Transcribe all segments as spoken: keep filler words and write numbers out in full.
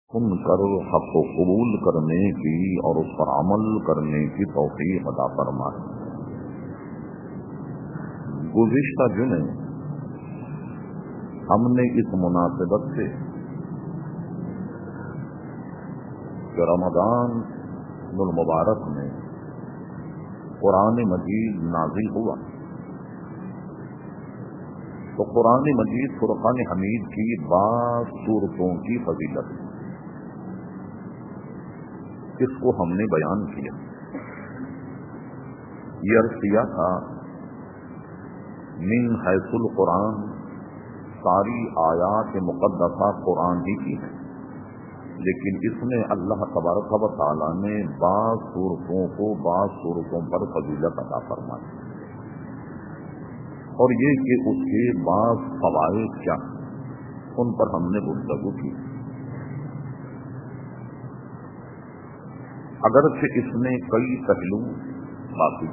سن کر حق کو قبول کرنے کی اور اس پر عمل کرنے کی توفیق عطا فرمائے۔ گزشتہ جمعے ہم نے اس مناسبت سے کہ رمضان المبارک میں قرآن مجید نازل ہوا تو قرآن مجید فرقان حمید کی بعض سورتوں کی فضیلت اس کو ہم نے بیان کیا۔ یہ عرض کیا تھا من حیث القرآن ساری آیات مقدسہ قرآن ہی کی ہے، لیکن اس میں اللہ تبارک و تعالی نے بعض سورتوں کو بعض سورتوں پر فضیلت عطا فرمائی، اور یہ کہ اس کے بعض فوائد کیا ان پر ہم نے گفتگو کی۔ اگرچہ اس میں کئی پہلو باقی،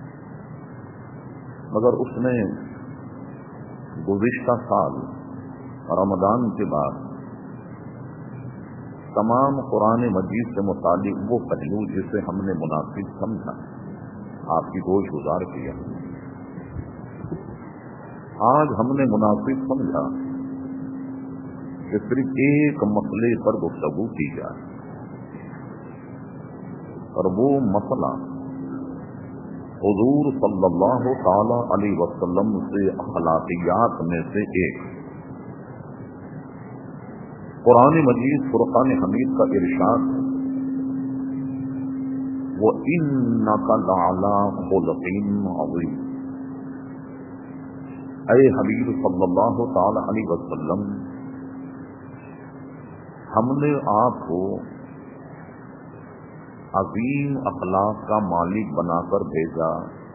مگر اس نے گزشتہ سال رمضان کے بعد تمام قرآن مجید سے متعلق وہ پہلو جسے ہم نے مناسب سمجھا آپ کی گوش گزار کیا۔ آج ہم نے مناسب سمجھا کہ صرف ایک مسئلے پر گفتگو کی جائے، اور وہ مسئلہ حضور صلی اللہ تعالی علیہ وسلم سے اخلاقیات میں سے ایک۔ قرآن مجید فرقان حمید کا ارشاد وَإِنَّكَ لَعَلَىٰ خُلُقٍ عَظِيمٍ، اے حبیب صلی اللہ تعالی علیہ وسلم، ہم نے آپ کو عظیم اخلاق کا مالک بنا کر بھیجا،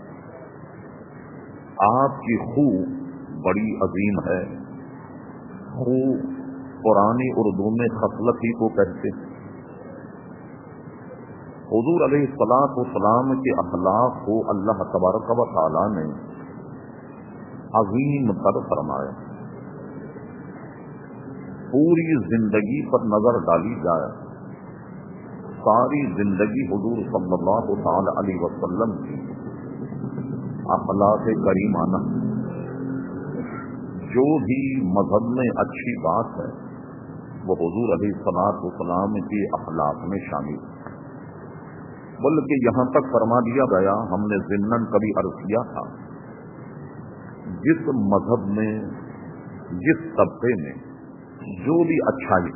آپ کی خو بڑی عظیم ہے۔ خو قرآن اردو میں خصلت ہی کو کہتے ہیں۔ حضور علیہ الصلاۃ والسلام کے اخلاق کو اللہ تبارک و تعالی نے عظیم تر فرمایا۔ پوری زندگی پر نظر ڈالی جائے، ساری زندگی حضور صلی اللہ تعالی علیہ وسلم کی اخلاق کریمانہ، جو بھی مذہب میں اچھی بات ہے وہ حضور علیہ الصلاۃ والسلام کی اخلاق میں شامل ہے۔ بلکہ یہاں تک فرما دیا گیا، ہم نے ضمناً کبھی عرض کیا تھا، جس مذہب میں جس طبقے میں جو بھی اچھائی،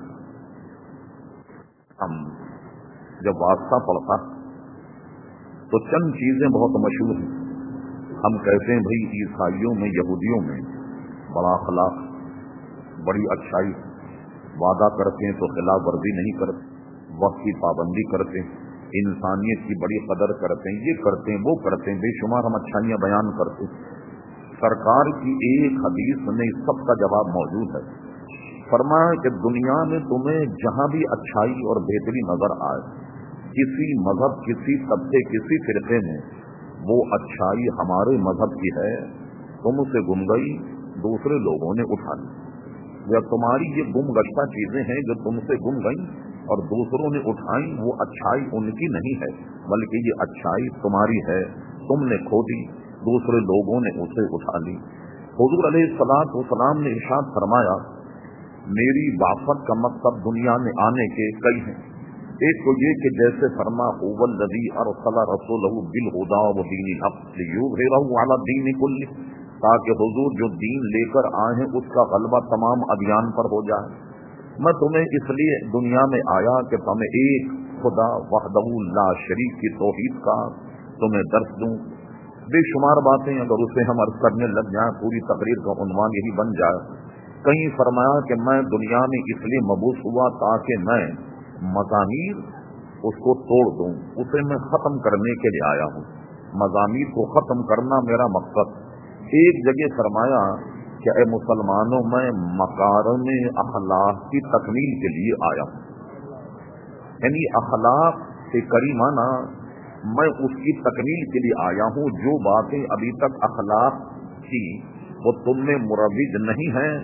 ہم جب واسطہ پڑتا تو چند چیزیں بہت مشہور ہیں۔ ہم کہتے ہیں بھئی عیسائیوں میں یہودیوں میں بڑا اخلاق، بڑی اچھائی، وعدہ کرتے ہیں تو خلاف ورزی نہیں کرتے، وقت کی پابندی کرتے ہیں، انسانیت کی بڑی قدر کرتے ہیں، یہ کرتے ہیں وہ کرتے ہیں، بے شمار ہم اچھائیاں بیان کرتے ہیں۔ سرکار کی ایک حدیث میں اس سب کا جواب موجود ہے۔ فرمایا کہ دنیا میں تمہیں جہاں بھی اچھائی اور بہتری نظر آئے، کسی مذہب، کسی طبقے، کسی فرقے میں وہ اچھائی ہمارے مذہب کی ہے، تم سے گم گئی، دوسرے لوگوں نے اٹھا لی، یا تمہاری یہ گم گشتہ چیزیں ہیں جو تم سے گم گئیں اور دوسروں نے اٹھائیں، وہ اچھائی ان کی نہیں ہے، بلکہ یہ اچھائی تمہاری ہے، تم نے کھو دی، دوسرے لوگوں نے اسے اٹھا لی۔ حضور علیہ الصلاۃ والسلام نے ارشاد فرمایا، میری بعثت کا مقصد دنیا میں آنے کے کئی ہیں۔ ایک تو یہ کہ جیسے فرما هو الذی ارسل رسولہ بالہدی ودین الحق لیظہرہ علی الدین کلہ، تاکہ حضور جو دین لے کر آئے ہیں اس کا غلبہ تمام ادیان پر ہو جائے۔ میں تمہیں اس لیے دنیا میں آیا کہ تمہیں ایک خدا وحدہ لا شریک کی توحید کا تمہیں درس دوں۔ بے شمار باتیں اگر اسے ہم عرض کرنے لگ جائیں، پوری تقریر کا عنوان یہی بن جائے۔ کہیں فرمایا کہ میں دنیا میں اس لیے مبعوث ہوا تاکہ میں مضامیر اس کو توڑ دوں، اسے میں ختم کرنے کے لیے آیا ہوں، مضامیر کو ختم کرنا میرا مقصد۔ ایک جگہ فرمایا کہ اے مسلمانوں، میں مکارم اخلاق کی تکمیل کے لیے آیا ہوں، یعنی اخلاق سے کریمانہ میں اس کی تکمیل کے لیے آیا ہوں۔ جو باتیں ابھی تک اخلاق کی وہ تم میں مروج نہیں ہیں،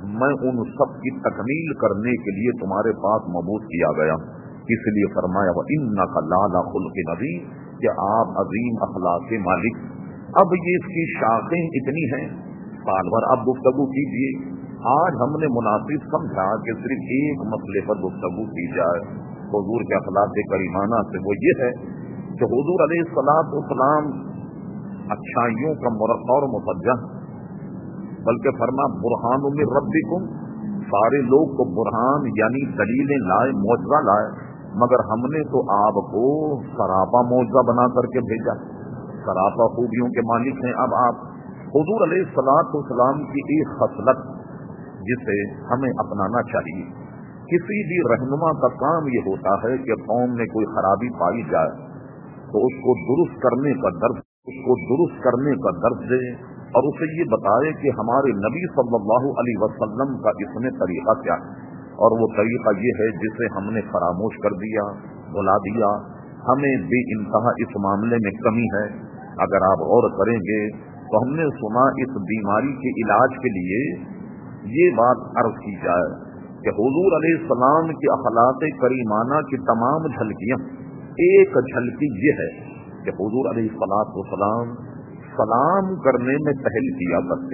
मैं उन सब की तकमील करने के लिए तुम्हारे पास मबूस किया गया। इसलिए फरमाया व इन्नका लाला खुल्क़िन अज़ीम, कि आप अजीम अखलाक के मालिक। अब ये इसकी शाखें इतनी हैं, साल भर आप गुफ्तगू कीजिए। आज हमने मुनासिब समझा कि सिर्फ एक मसले पर गुफ्तगू की जाए हुजूर के अखलाक करीमाना से, वो ये है कि हुजूर अलैहिस्सलातु वस्सलाम अच्छाइयों का मुरक़्क़ा और मुसज्जा, बल्कि फरमा बुरहान मिन रब्बिकुम, सारे लोग को बुरहान यानी दलीलें लाए, मौजज़ा लाए, मगर हमने तो आपको सरापा मौजज़ा बना करके भेजा। सरापा खूबियों के मालिक हैं अब आप। हुजूर अलैहिस्सलातु वस्सलाम की एक खसलत जिसे हमें अपनाना चाहिए। किसी भी रहनुमा का काम ये होता है कि कौम में कोई खराबी पाई जाए तो उसको दुरुस्त करने का दर्द उसको दुरुस्त करने का दर्द दे और उसे ये बताए कि हमारे नबी सल्लल्लाहु अलैहि वसल्लम का इसमें तरीका क्या है, और वो तरीका ये है जिसे हमने फरामोश कर दिया, भुला दिया। हमें बेइंतहा इस मामले में कमी है। अगर आप गौर करेंगे तो हमने सुना इस बीमारी के इलाज के लिए ये बात अर्ज की जाए कि हुजूर अलैहिस्सलाम की अखलाक करीमाना की तमाम झलकियां, एक झलकी ये है कि हुजूर अलैहिस्सलाम सलाम करने में पहल किया करते।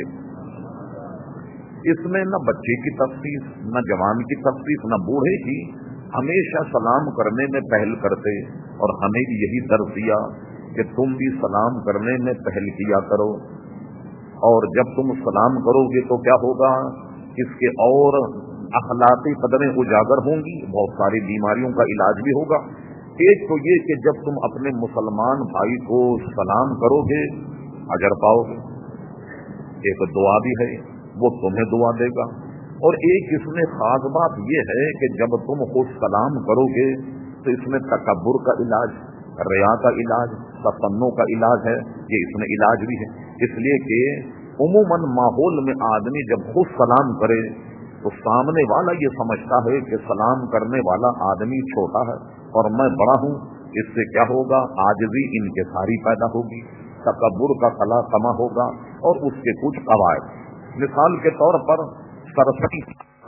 इसमें न बच्चे की तफ्सीस, न जवान की तफ्सीस, न बूढ़े की, हमेशा सलाम करने में पहल करते। और हमें भी यही दर्ज दिया कि तुम भी सलाम करने में पहल किया करो, और जब तुम सलाम करोगे तो क्या होगा, इसके और अखलाकी कदरें उजागर होंगी, बहुत सारी बीमारियों का इलाज भी होगा। एक तो ये कि जब तुम अपने मुसलमान भाई को सलाम करोगे अजर पाओगे, एक दुआ भी है वो तुम्हें दुआ देगा। और एक इसमें खास बात यह है कि जब तुम खुद सलाम करोगे तो इसमें तकब्बुर का इलाज, रिया का इलाज, तसन्नो का इलाज है, ये इसमें इलाज भी है। इसलिए कि उमूमन माहौल में आदमी जब खुद सलाम करे तो सामने वाला ये समझता है कि सलाम करने वाला आदमी छोटा है और मैं बड़ा हूँ। इससे क्या होगा, आजजी इनकिसारी पैदा होगी, तकब्बुर का कला कमा होगा और उसके कुछ कवायद, मिसाल के तौर पर सरसरी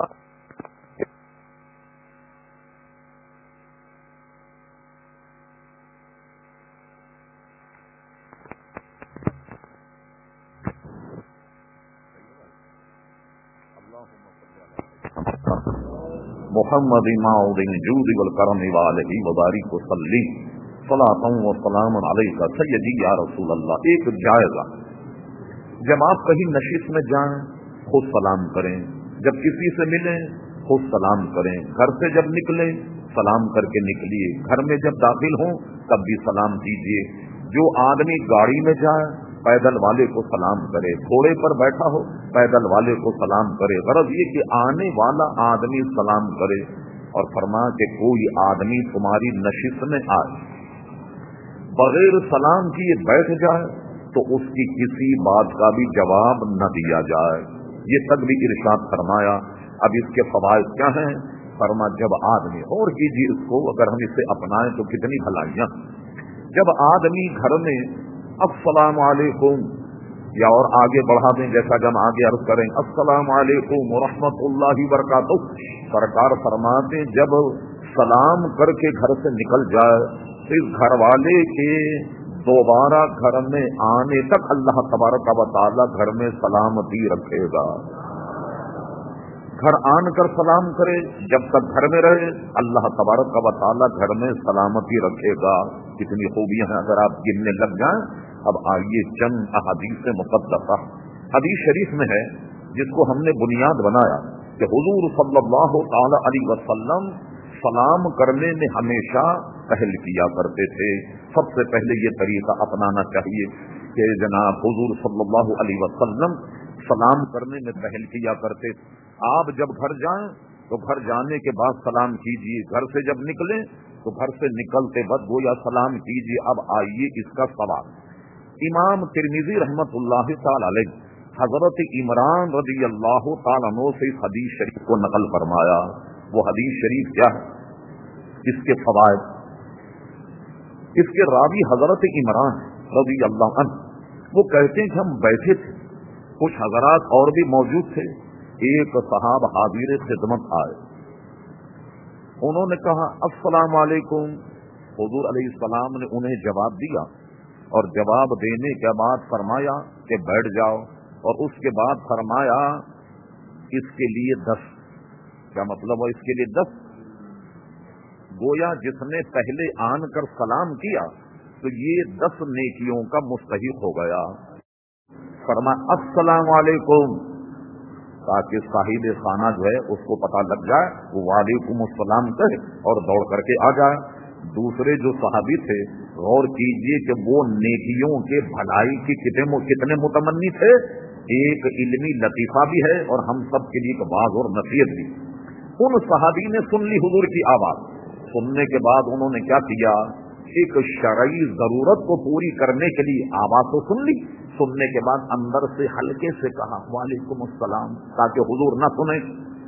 मोहम्मद इमाउद्दीन जूदी वल करम वालही वबारिक वसल्ली सलातन व सलाम अलैका सय्यदी या रसूल अल्लाह। एक जायजा, जब आप कहीं नशिस्त में जाएं खुद सलाम करें, जब किसी से मिलें खुद सलाम करें, घर से जब निकलें सलाम करके निकलिए, घर में जब दाखिल हों तब भी सलाम कीजिए। जो आदमी गाड़ी में जाए पैदल वाले को सलाम करे, घोड़े पर बैठा हो पैदल वाले को सलाम करे। गरज ये कि आने वाला आदमी सलाम करे। और फरमा के कोई आदमी तुम्हारी नशिस्त में आए बगैर सलाम किए बैठ जाए तो उसकी किसी बात का भी जवाब न दिया जाए। ये तक भी इरशाद फरमाया। अब इसके फवाइद क्या हैं? फरमा जब आदमी, और कीजिए इसको, अगर हम इसे अपनाएं तो कितनी भलाइयां। जब आदमी घर में अस्सलाम वालेकुम, या और आगे बढ़ा दें जैसा जब आगे अर्ज करें अस्सलाम वालेकुम व रहमतुल्लाहि व बरकातुहू, सरकार फरमाते जब सलाम करके घर से निकल जाए तो इस घर वाले के दोबारा घर में आने तक अल्लाह तबारक व तआला घर में सलामती रखेगा। घर आन कर सलाम करे, जब तक घर में रहे अल्लाह तबारक व तआला घर में सलामती रखेगा। कितनी खूबियां हैं अगर आप गिनने लग जाएं। अब आइए चंद अहादीस मुक़द्दसा। हदीस शरीफ में है जिसको हमने बुनियाद बनाया कि हुजूर सल्लल्लाहु तआला अलैहि वसल्लम सलाम करने में हमेशा पहल किया करते थे। सबसे पहले ये तरीका अपनाना चाहिए कि जनाब हुजूर सल्लल्लाहु अलैहि वसल्लम सलाम करने में पहल किया करते थे। आप जब घर जाएं तो घर जाने के बाद सलाम कीजिए, घर से जब निकलें तो घर से निकलते वक्त गोया सलाम कीजिए। अब आइए इसका सवाल। इमाम तिरमिज़ी रहमतुल्लाहि तआला अलैह हजरत इमरान रज़ियल्लाहु तआला अन्हु से इस हदीस शरीफ को नकल फरमाया। वो हदीस शरीफ क्या है, इसके फवाइद, इसके रावी हजरत इमरान रज़ियल्लाहु अन्हु, वो कहते हैं कि हम बैठे थे, कुछ हजरात और भी मौजूद थे, ایک صاحب حاضر خدمت آئے، انہوں نے کہا السلام علیکم۔ حضور علیہ السلام نے انہیں جواب دیا، اور جواب دینے کے بعد فرمایا کہ بیٹھ جاؤ، اور اس کے بعد فرمایا اس کے لیے دس۔ کیا مطلب ہے اس کے لیے دس؟ گویا جس نے پہلے آن کر سلام کیا تو یہ دس نیکیوں کا مستحق ہو گیا۔ فرمایا السلام علیکم، تاکہ صاحب خانہ جو ہے اس کو پتہ لگ جائے، وہ وعلیکم السلام کہے اور دوڑ کر کے آ جائے۔ دوسرے جو صحابی تھے، غور کیجئے کہ وہ نیکیوں کے بھلائی کی کتنے کتنے متمنی تھے۔ ایک علمی لطیفہ بھی ہے اور ہم سب کے لیے ایک باز اور نصیحت بھی۔ ان صحابی نے سن لی حضور کی آواز، سننے کے بعد انہوں نے کیا کیا، ایک شرعی ضرورت کو پوری کرنے کے لیے آواز تو سن لی، سننے کے بعد اندر سے ہلکے سے کہا وعلیکم السلام، تاکہ حضور نہ سنیں۔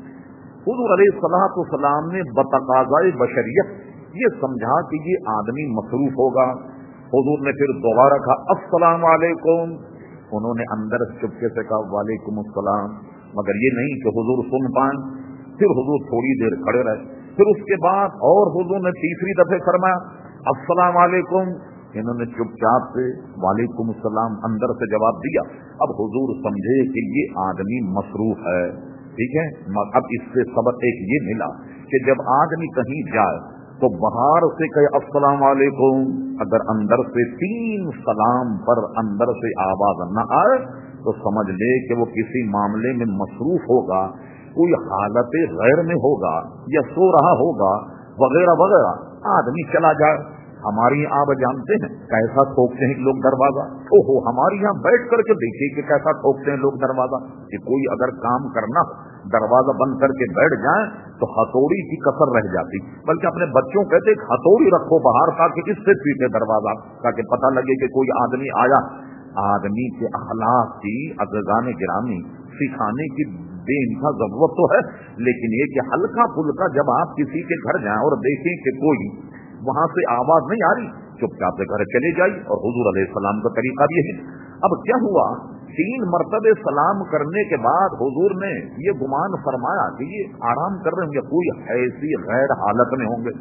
حضور علیہ الصلوۃ والسلام نے بتقاضائے بشریت یہ سمجھا کہ یہ آدمی مصروف ہوگا۔ حضور نے پھر دوبارہ کہا السلام علیکم، انہوں نے اندر چپکے سے کہا وعلیکم السلام، مگر یہ نہیں کہ حضور سن پائیں۔ پھر حضور تھوڑی دیر کھڑے رہے، پھر اس کے بعد اور حضور نے تیسری دفعہ فرمایا السلام علیکم، انہوں نے چپ چاپ سے وعلیکم السلام اندر سے جواب دیا۔ اب حضور سمجھے کہ یہ آدمی مصروف ہے، ٹھیک ہے۔ اب اس سے سبق ایک یہ ملا کہ جب آدمی کہیں جائے تو باہر سے کہے السلام علیکم، اگر اندر سے تین سلام پر اندر سے آواز نہ آئے تو سمجھ لے کہ وہ کسی معاملے میں مصروف ہوگا، کوئی حالت غیر میں ہوگا یا سو رہا ہوگا وغیرہ وغیرہ۔ آدمی چلا جائے، ہماری یہاں آپ جانتے ہیں کیسا ٹھوکتے ہیں لوگ دروازہ، او ہو ہمارے یہاں بیٹھ کر کے دیکھیے کہ کیسا ٹھوکتے ہیں لوگ دروازہ، کہ کوئی اگر کام کرنا دروازہ بند کر کے بیٹھ جائیں تو ہتھوڑی کی کسر رہ جاتی، بلکہ اپنے بچوں کہتے ہتھوڑی رکھو باہر تاکہ اس سے پیٹے دروازہ، تاکہ پتہ لگے کہ کوئی آدمی آیا۔ آدمی کے اخلاق کی عزیزان گرامی سکھانے کی بے انتہا ضرورت تو ہے، لیکن یہ کہ ہلکا پھلکا جب آپ کسی کے گھر جائیں اور دیکھیں کہ کوئی وہاں سے آواز نہیں آ رہی، چپ چاپ سے گھر چلے جائیں، اور حضور علیہ السلام کا طریقہ یہ ہے۔ اب کیا ہوا، تین مرتبہ سلام کرنے کے بعد حضور نے یہ گمان فرمایا کہ یہ آرام کر رہے ہوں گے، کوئی ایسی غیر حالت میں ہوں گے،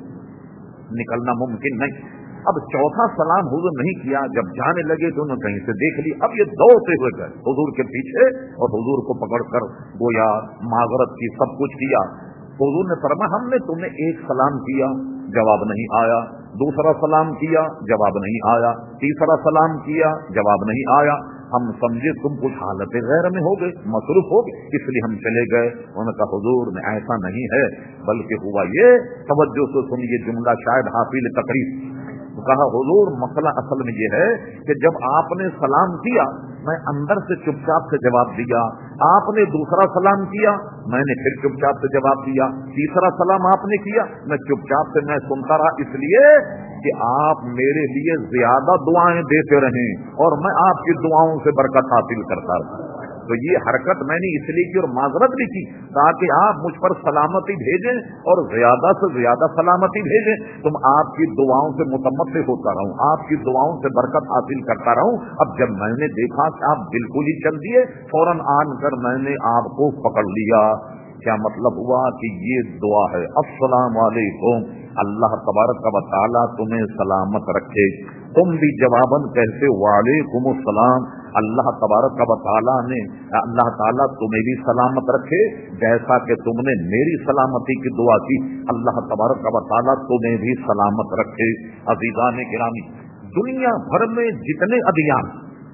نکلنا ممکن نہیں۔ اب چوتھا سلام حضور نہیں کیا، جب جانے لگے تو انہوں نے کہیں سے دیکھ لی، اب یہ دوڑتے ہوئے گئے حضور کے پیچھے اور حضور کو پکڑ کر گویا معذرت کی، سب کچھ کیا۔ حضور نے فرمایا ہم نے تمہیں ایک سلام کیا، جواب نہیں آیا، دوسرا سلام کیا، جواب نہیں آیا، تیسرا سلام کیا، جواب نہیں آیا، ہم سمجھے تم کچھ حالت غیر میں ہو گئے، مصروف ہو گئے، اس لیے ہم چلے گئے۔ انہوں نے کہا حضور نے ایسا نہیں ہے، بلکہ ہوا یہ، توجہ سے سنیے جملہ شاید حاصل تقریر، کہا حضور مسئلہ اصل میں یہ ہے کہ جب آپ نے سلام کیا میں اندر سے چپ چاپ سے جواب دیا، آپ نے دوسرا سلام کیا میں نے پھر چپ چاپ سے جواب دیا، تیسرا سلام آپ نے کیا میں چپ چاپ سے میں سنتا رہا، اس لیے کہ آپ میرے لیے زیادہ دعائیں دیتے رہیں اور میں آپ کی دعاؤں سے برکت حاصل کرتا رہا۔ تو یہ حرکت میں نے اس لیے کی اور معذرت بھی کی تاکہ آپ مجھ پر سلامتی بھیجیں اور زیادہ سے زیادہ سلامتی بھیجیں، تم آپ کی دعاؤں سے متمتع ہوتا رہوں، آپ کی دعاؤں سے برکت حاصل کرتا رہوں۔ اب جب میں نے دیکھا کہ آپ بالکل ہی چل دیے، فوراً آن کر میں نے آپ کو پکڑ لیا۔ کیا مطلب ہوا کہ یہ دعا ہے السلام علیکم، اللہ تبارک و تعالیٰ تمہیں سلامت رکھے، تم بھی جواباً کہتے وعلیکم السلام، اللہ تبارک و تعالیٰ نے اللہ تعالیٰ تمہیں بھی سلامت رکھے، جیسا کہ تم نے میری سلامتی کی دعا کی، اللہ تبارک و تعالیٰ تمہیں بھی سلامت رکھے۔ عزیزان گرامی، دنیا بھر میں جتنے ادیان،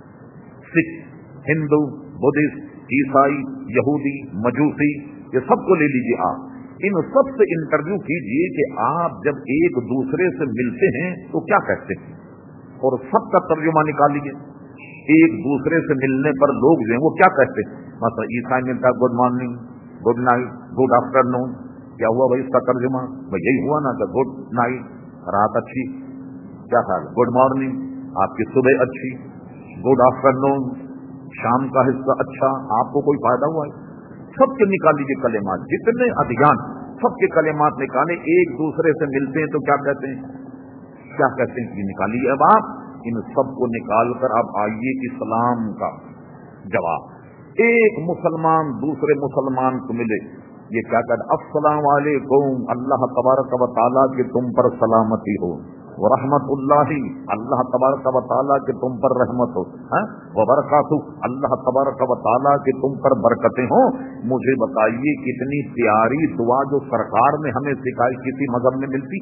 سکھ، ہندو، بدھسٹ، عیسائی، یہودی، مجوسی، یہ سب کو لے لیجیے، آپ ان سب سے انٹرویو کیجیے کہ آپ جب ایک دوسرے سے ملتے ہیں تو کیا کہتے ہیں، اور سب کا ترجمہ نکال لیجیے۔ ایک دوسرے سے ملنے پر لوگ جو ہیں وہ کیا کہتے ہیں، مثلا عیسائی ملتا ہے good morning, good night, good afternoon, کیا ہوا بھائی اس کا ترجمہ، بھائی یہی ہوا نا کہ گڈ نائٹ رات اچھی، کیا خیال، گڈ مارننگ آپ کی صبح اچھی، گڈ آفٹر نون شام کا حصہ اچھا، آپ کو کوئی فائدہ ہوا ہے؟ سب کے نکال لیجیے کلمات، جتنے ادیان سب کے کلمات نکالے، ایک دوسرے سے ملتے ہیں تو کیا کہتے ہیں، کیا کہتے ہیں، یہ نکالیے۔ اب آپ ان سب کو نکال کر اب آئیے اسلام کا جواب۔ ایک مسلمان دوسرے مسلمان کو ملے، یہ کیا کہتا، السلام علیکم، اللہ تبارک و تعالیٰ کہ تم پر سلامتی ہو، ورحمت اللہ، اللہ تبارک و تعالیٰ کہ تم پر رحمت ہو، وبرکاتہ، اللہ تبارک و تعالیٰ کہ تم پر برکتیں ہوں۔ مجھے بتائیے کتنی پیاری دعا جو سرکار نے ہمیں سکھائی کسی مذہب میں ملتی؟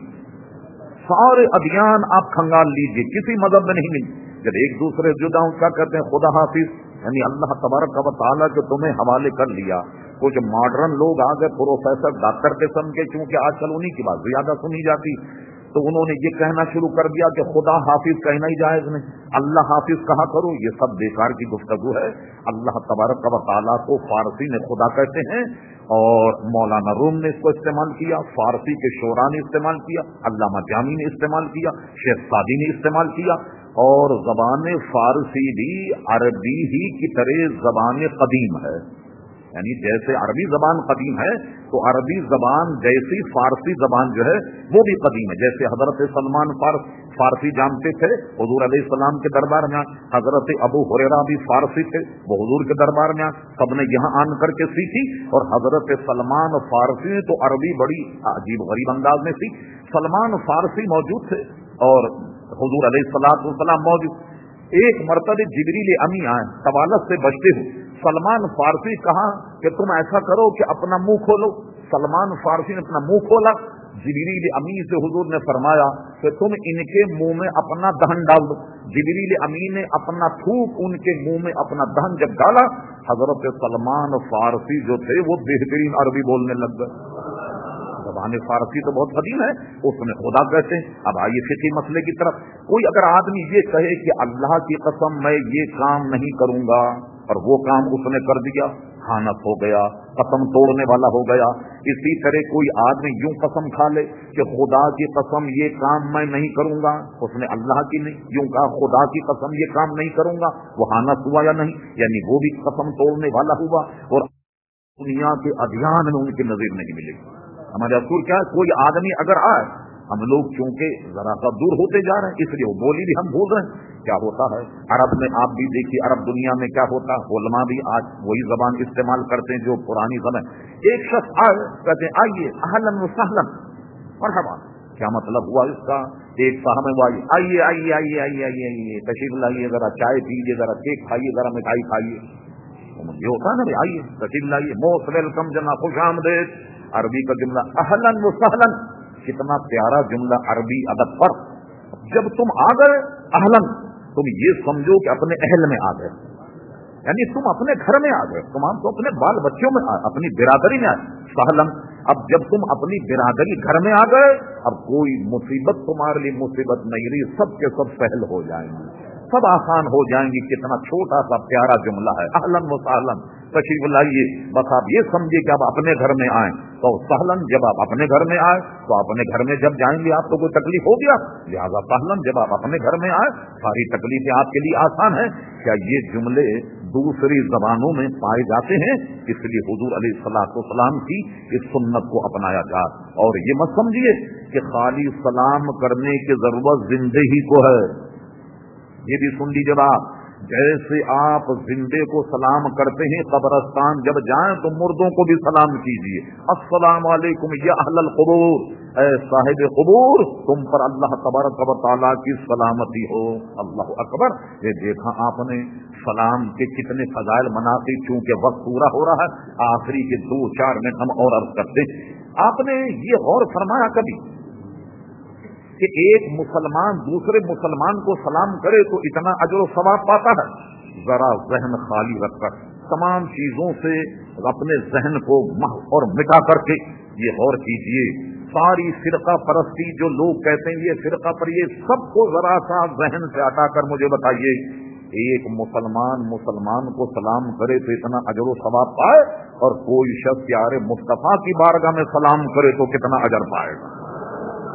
سارے ادیان آپ کھنگال لیجئے، کسی مذہب میں نہیں ملتی۔ جب ایک دوسرے جدا ہوں کیا کہتے ہیں، خدا حافظ، یعنی اللہ تبارک و تعالیٰ کے تمہیں حوالے کر لیا۔ کچھ ماڈرن لوگ آ گئے، پروفیسر ڈاکٹر قسم کے، چونکہ آج کل انہی کی بات زیادہ سنی جاتی، تو انہوں نے یہ کہنا شروع کر دیا کہ خدا حافظ کہنا ہی جائز نہیں، اللہ حافظ کہا کرو۔ یہ سب بیکار کی گفتگو ہے۔ اللہ تبارک و تعالیٰ کو فارسی میں خدا کہتے ہیں، اور مولانا روم نے اس کو استعمال کیا، فارسی کے شعراء نے استعمال کیا، علامہ جامی نے استعمال کیا، شیخ سعدی نے استعمال کیا، اور زبان فارسی بھی عربی ہی کی طرح زبان قدیم ہے، یعنی جیسے عربی زبان قدیم ہے تو عربی زبان جیسی فارسی زبان جو ہے وہ بھی قدیم ہے۔ جیسے حضرت سلمان فارس فارسی جانتے تھے حضور علیہ السلام کے دربار میں، حضرت ابو ہریرہ بھی فارسی تھے، وہ حضور کے دربار میں سب نے یہاں آن کر کے سیکھی، اور حضرت سلمان فارسی تو عربی بڑی عجیب غریب انداز میں سیکھی۔ سلمان فارسی موجود تھے اور حضور علیہ الصلوۃ والسلام موجود۔ ایک مرتبہ جبریل امی آئے طوالت سے بچتے ہوئے، سلمان فارسی کہا کہ تم ایسا کرو کہ اپنا منہ کھولو۔ سلمان فارسی نے اپنا منہ کھولا، جبریل امی سے حضور نے فرمایا کہ تم ان کے منہ میں اپنا دہن ڈال دو۔ جبریل امی نے اپنا تھوک ان کے منہ میں اپنا دہن جب ڈالا، حضرت سلمان فارسی جو تھے وہ بہترین عربی بولنے لگ گئے۔ زبان فارسی تو بہت قدیم ہے، اس میں خدا کہتے ہیں۔ اب آئیے فقہی مسئلے کی طرف۔ کوئی اگر آدمی یہ کہے کہ اللہ کی قسم میں یہ کام نہیں کروں گا، اور وہ کام اس نے کر دیا، خیانت ہو گیا، قسم توڑنے والا ہو گیا۔ اسی طرح کوئی آدمی یوں قسم کھا لے کہ خدا کی قسم یہ کام میں نہیں کروں گا، اس نے اللہ کی نہیں، یوں کہا خدا کی قسم یہ کام نہیں کروں گا، وہ خیانت ہوا یا نہیں؟ یعنی وہ بھی قسم توڑنے والا ہوا، اور دنیا کے ادیان میں ان کی نظیر نہیں ملے گی۔ ہمارے اصول کیا ہے، کوئی آدمی اگر آئے، ہم لوگ چونکہ ذرا سا دور ہوتے جا رہے ہیں اس لیے وہ بولی بھی ہم بھول رہے ہیں۔ کیا ہوتا ہے عرب میں، آپ بھی دیکھیے عرب دنیا میں کیا ہوتا ہے، علماء بھی آج وہی زبان استعمال کرتے ہیں جو پرانی زبان۔ ایک شخص آئے کہتے ہیں آئیے اہلاً و سہلاً مرحبا، کیا مطلب ہوا اس کا؟ ایک صاحب ہے وہ آئیے آئیے آئیے آئیے آئیے آئیے آئیے تشریف لائیے، ذرا چائے پیجیے، ذرا کیک کھائیے، ذرا مٹھائی کھائیے۔ یہ ہوتا ہے نا، آئیے تشریف لائیے، موسٹ ویلکم، جناب خوش آمدید۔ عربی کا جملہ اہلاً و سہلاً، کتنا پیارا جملہ عربی ادب پر۔ جب تم آ گئے اہلاً، تم یہ سمجھو کہ اپنے اہل میں آ گئے، یعنی تم اپنے گھر میں آ گئے، تم تو اپنے بال بچوں میں آئے، اپنی برادری میں آئے۔ سہلاً، اب جب تم اپنی برادری گھر میں آ گئے، اب کوئی مصیبت تمہارے لیے مصیبت نہیں رہی، سب کے سب سہل ہو جائیں گی، سب آسان ہو جائیں گی۔ کتنا چھوٹا سا پیارا جملہ ہے، اہلاً و سہلاً، تشریف لائیے۔ بس آپ یہ سمجھے کہ آپ اپنے گھر میں آئیں، تو سہلاً جب آپ اپنے گھر میں آئے تو اپنے گھر میں جب جائیں گے آپ تو کوئی تکلیف ہو گیا، لہٰذا سہلاً جب آپ اپنے گھر میں آئے ساری تکلیفیں آپ کے لیے آسان ہیں۔ کیا یہ جملے دوسری زبانوں میں پائے جاتے ہیں؟ اس لیے حضور علیہ الصلوۃ والسلام کی اس سنت کو اپنایا جائے، اور یہ مت سمجھیے کہ خالی سلام کرنے کی ضرورت زندے ہی کو ہے۔ یہ بھی سن لیجیے آپ، جیسے آپ زندے کو سلام کرتے ہیں، قبرستان جب جائیں تو مردوں کو بھی سلام کیجیے، السلام علیکم یا اہل القبور، اے صاحب قبور، تم پر اللہ تبارک و تعالیٰ کی سلامتی ہو۔ اللہ اکبر۔ یہ دیکھا آپ نے سلام کے کتنے فضائل مناقب، چونکہ وقت پورا ہو رہا ہے، آخری کے دو چار منٹ ہم اور عرض کرتے ہیں۔ آپ نے یہ غور فرمایا کبھی کہ ایک مسلمان دوسرے مسلمان کو سلام کرے تو اتنا اجر و ثواب پاتا ہے؟ ذرا ذہن خالی رکھ کر، تمام چیزوں سے اپنے ذہن کو محو اور مٹا کر کے یہ غور کیجئے۔ ساری فرقہ پرستی جو لوگ کہتے ہیں یہ فرقہ پر، یہ سب کو ذرا سا ذہن سے ہٹا کر مجھے بتائیے، ایک مسلمان مسلمان کو سلام کرے تو اتنا اجر و ثواب پائے، اور کوئی شخص پیارے مصطفیٰ کی بارگاہ میں سلام کرے تو کتنا اجر پائے گا؟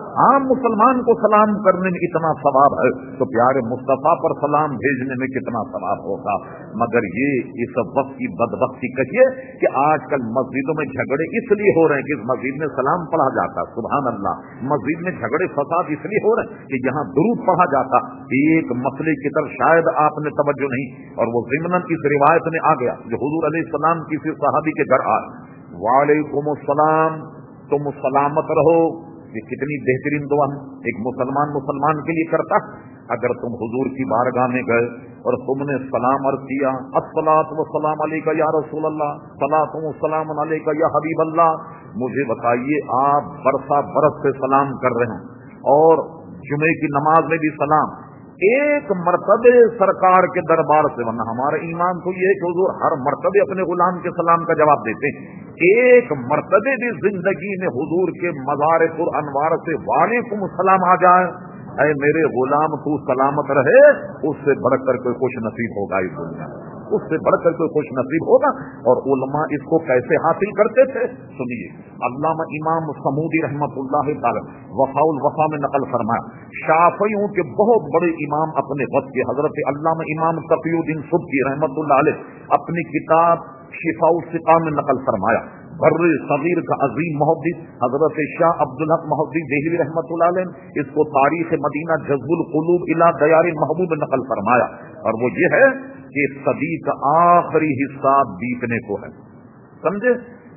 عام مسلمان کو سلام کرنے میں اتنا ثواب ہے تو پیارے مصطفیٰ پر سلام بھیجنے میں کتنا ثواب ہوگا. مگر یہ اس وقت کی بدبختی کہیے کہ آج کل مسجدوں میں جھگڑے اس لیے ہو رہے ہیں کہ اس مسجد میں سلام پڑھا جاتا. سبحان اللہ. مسجد میں جھگڑے فساد اس لیے ہو رہے ہیں کہ یہاں درود پڑھا جاتا. ایک مسئلے کی طرف شاید آپ نے توجہ نہیں, اور وہ ضمناً اس روایت میں آ گیا جو حضور علیہ السلام کسی صحابی کے گھر آئے, وعلیکم السلام, تم سلامت رہو. یہ کتنی بہترین دعا ایک مسلمان مسلمان کے لیے کرتا. اگر تم حضور کی بارگاہ میں گئے اور تم نے سلام عرض کیا, الصلاۃ والسلام علیکہ یا رسول اللہ, صلاۃ والسلام علیکہ یا حبیب اللہ, مجھے بتائیے آپ برسا برس سے سلام کر رہے ہیں اور جمعے کی نماز میں بھی سلام, ایک مرتبہ سرکار کے دربار سے, ورنہ ہمارا ایمان تو یہ ہے کہ حضور ہر مرتبہ اپنے غلام کے سلام کا جواب دیتے ہیں, ایک مرتبہ بھی زندگی میں حضور کے مزار پر انوار سے وعلیکم السلام آ جائے, اے میرے غلام تو سلامت رہے, اس سے بڑھ کر کوئی خوش نصیب ہوگا اس دنیا میں, اس سے بڑھ کر کوئی خوش نصیب ہوگا. اور علماء اس کو کیسے حاصل کرتے تھے سنیے. علامہ امام صمودی رحمۃ اللہ تعالی وفاء الوفا میں نقل فرمایا, شافعیوں کے بہت بڑے امام اپنے وقت کے حضرت علامہ امام تقی الدین سبکی رحمۃ اللہ علیہ اپنی کتاب شفاء السقا میں نقل فرمایا, بر صغیر کا عظیم محدث حضرت شاہ عبدالحق محدث دہلوی رحمۃ اللہ علیہ اس کو تاریخ مدینہ جذب القلوب الی دیار محبوب میں نقل فرمایا, اور وہ یہ ہے کہ صدی کا آخری حصہ بیتنے کو ہے. سمجھے,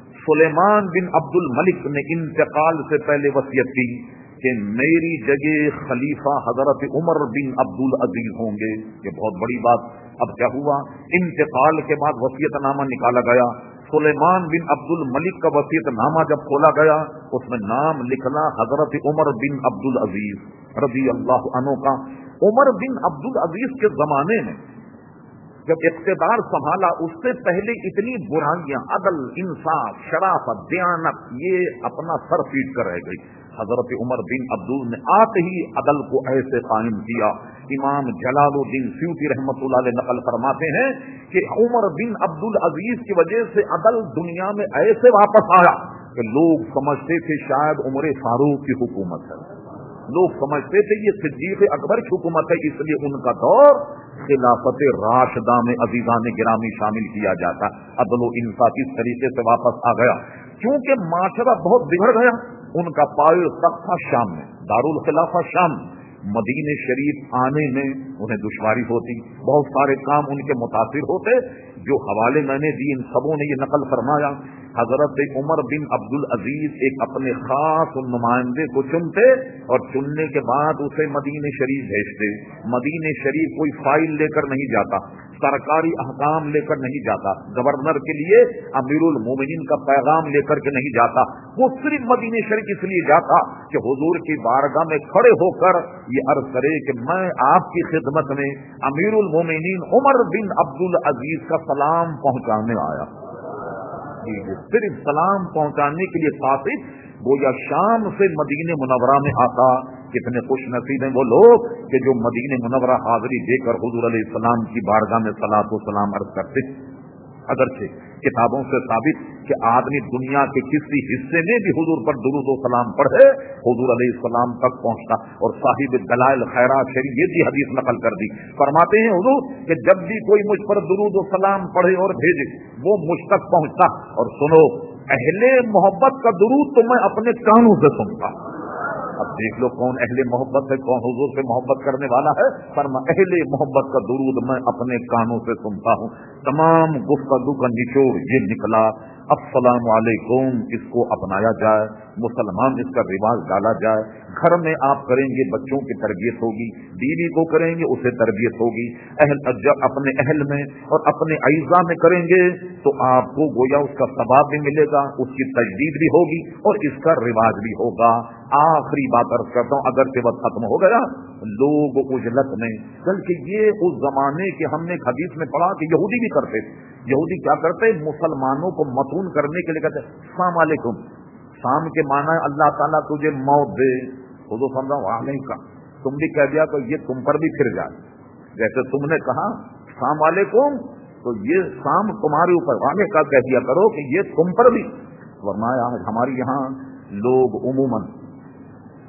سلیمان بن عبد الملک نے انتقال سے پہلے وصیت کی کہ میری جگہ خلیفہ حضرت عمر بن عبد العزیز ہوں گے. یہ بہت بڑی بات. اب کیا ہوا, انتقال کے بعد وصیت نامہ نکالا گیا. سلیمان بن عبد الملک کا وصیت نامہ جب کھولا گیا اس میں نام لکھنا حضرت عمر بن عبد العزیز رضی اللہ عنہ کا. عمر بن عبد العزیز کے زمانے میں جب اقتدار سنبھالا اس سے پہلے اتنی برائیاں, عدل, انصاف, شرافت, دیانت, یہ اپنا سر پیٹ کر رہ گئی. حضرت عمر بن عبدال نے آتے ہی عدل کو ایسے قائم کیا. امام جلال الدین سیوطی رحمۃ اللہ علیہ نقل فرماتے ہیں کہ عمر بن عبد العزیز کی وجہ سے عدل دنیا میں ایسے واپس آیا کہ لوگ سمجھتے تھے شاید عمر فاروق کی حکومت ہے, لوگ سمجھتے تھے یہ صدیق اکبر کی حکومت ہے, اس لیے ان کا دور خلافت راشدہ میں عزیزان گرامی شامل کیا جاتا. عدل و انصاف اس طریقے سے واپس آ گیا کیونکہ معاشرہ بہت بگڑ گیا. ان کا پائے تخت تھا شام میں, دارالخلافہ شام. مدینہ شریف آنے میں انہیں دشواری ہوتی, بہت سارے کام ان کے متاثر ہوتے. جو حوالے میں نے دی ان سبوں نے یہ نقل فرمایا, حضرت عمر بن عبد العزیز ایک اپنے خاص نمائندے کو چنتے اور چننے کے بعد اسے مدینہ شریف بھیجتے. مدینہ شریف کوئی فائل لے کر نہیں جاتا, سرکاری احکام لے کر نہیں جاتا, گورنر کے لیے امیر المومنین کا پیغام لے کر کے نہیں جاتا. وہ صرف مدینہ شریف اس لیے جاتا کہ حضور کی بارگاہ میں کھڑے ہو کر یہ عرض کرے کہ میں آپ کی خدمت میں امیر المومنین عمر بن عبد العزیز کا سلام پہنچانے آیا. صرف سلام پہنچانے کے لیے قاصد گویا شام سے مدینہ منورہ میں آتا. کتنے خوش نصیب ہیں وہ لوگ کہ جو مدینہ منورہ حاضری دے کر حضور علیہ السلام کی بارگاہ میں صلاۃ و سلام عرض کرتے. اگرچہ کتابوں سے ثابت کہ آدمی دنیا کے کسی حصے میں بھی حضور پر درود و سلام پڑھے حضور علیہ السلام تک پہنچتا. اور صاحب دلائل خیرات شریف یہ بھی حدیث نقل کر دی, فرماتے ہیں حضور کہ جب بھی کوئی مجھ پر درود و سلام پڑھے اور بھیجے وہ مجھ تک پہنچتا. اور سنو, اہل محبت کا درود تو میں اپنے کانوں سے سنتا. اب دیکھ لو کون اہل محبت ہے, کون حضور سے محبت کرنے والا ہے. فرما اہل محبت کا درود میں اپنے کانوں سے سنتا ہوں. تمام گفتگو کا نچوڑ یہ نکلا, السلام علیکم اس کو اپنایا جائے, مسلمان اس کا رواج ڈالا جائے. گھر میں آپ کریں گے بچوں کی تربیت ہوگی, بیوی کو کریں گے اسے تربیت ہوگی, اہل جب اپنے اہل میں اور اپنے اعزاء میں کریں گے تو آپ کو گویا اس کا ثواب بھی ملے گا, اس کی تجدید بھی ہوگی اور اس کا رواج بھی ہوگا. آخری بات عرض کرتا ہوں, اگر سے وقت ختم ہو گیا, لوگ اجلت میں, بلکہ یہ اس زمانے کے ہم نے حدیث میں پڑھا کہ یہودی بھی کرتے. یہودی کیا کرتے, مسلمانوں کو متون کرنے کے لیے کہتے السلام علیکم. شام کے معنی ہے اللہ تعالیٰ تجھے موت دے. حضور سمجھا وہاں نہیں کہا, تم بھی کہہ دیا تو یہ تم پر بھی پھر جائے. جیسے تم نے کہا السلام علیکم تو یہ شام تمہارے اوپر واقع کا کہہ دیا کرو کہ یہ تم پر بھی. ورنہ ہماری یہاں لوگ عموماً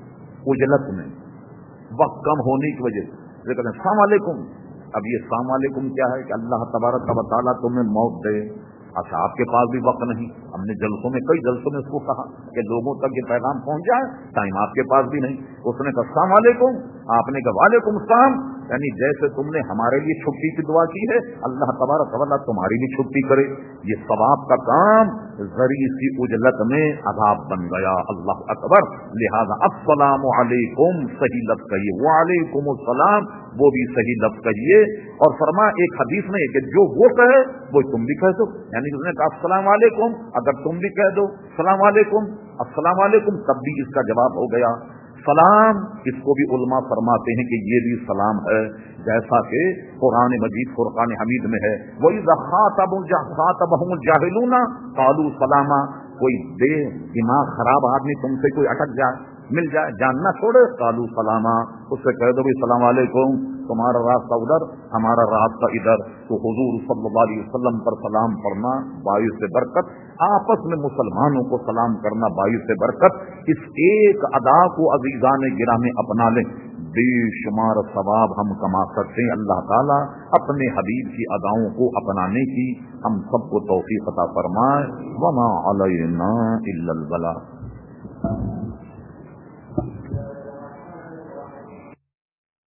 उजलत में, वक्त कम होने की वजह से कहते हैं अस्सलाम वालेकुम। अब ये अस्सलाम वालेकुम क्या है कि अल्लाह तबारक व तआला तुम्हें मौत दे। अच्छा, आपके पास भी वक्त नहीं। हमने जलसों में, कई जलसों में उसको कहा कि लोगों तक ये पैगाम पहुंच जाए, टाइम आपके पास भी नहीं। उसने कहा अस्सलाम वालेकुम, आपने कहा वालेकुम सलाम। यानी जैसे तुमने हमारे लिए छुट्टी की दुआ की है, अल्लाह तबारक व तआला तुम्हारी भी छुट्टी करे। ये सवाब का काम जरी सी उजलत में अदाब बन गया। अल्लाह अकबर। लिहाजा अस्सलामु अलैकुम सही लफ्ज कहिए, वालेकुम अस्सलाम वो भी सही लफ्ज कहिए। और फरमा एक हदीस में कि जो वो कहे वो तुम भी कह दो। यानी उसने कहा अस्सलाम वालेकुम, अगर तुम भी कह दो सलाम वालेकुम, अस्सलाम वालेकुम, तब भी इसका जवाब हो गया सलाम। इसको भी उलमा फरमाते हैं कि ये भी सलाम है, जैसा कि कुरान मजीद फुरकान हमीद में है, वही ख़ातबहुम जाहिलूना क़ालू सलामा। कोई बे दिमाग खराब आदमी तुमसे कोई अटक जाए, मिल जाए, जानना छोड़े, क़ालू सलामा, उससे कह दो भी सलाम वालेकुम, तुम्हारा रास्ता उधर, हमारा रास्ता इधर। तो हुजूर सल्लल्लाहु अलैहि वसल्लम पर सलाम पढ़ना बाइस से बरकत, आपस में मुसलमानों को सलाम करना बाइस से बरकत। इस एक अदा को अजीजान गिरामी अपना लें, बेशुमार सवाब हम कमा सकते हैं। अल्लाह ताला अपने हबीब की अदाओं को अपनाने की हम सबको तौफीक अता फरमाए। वमा अलैना इल्लल बलाग।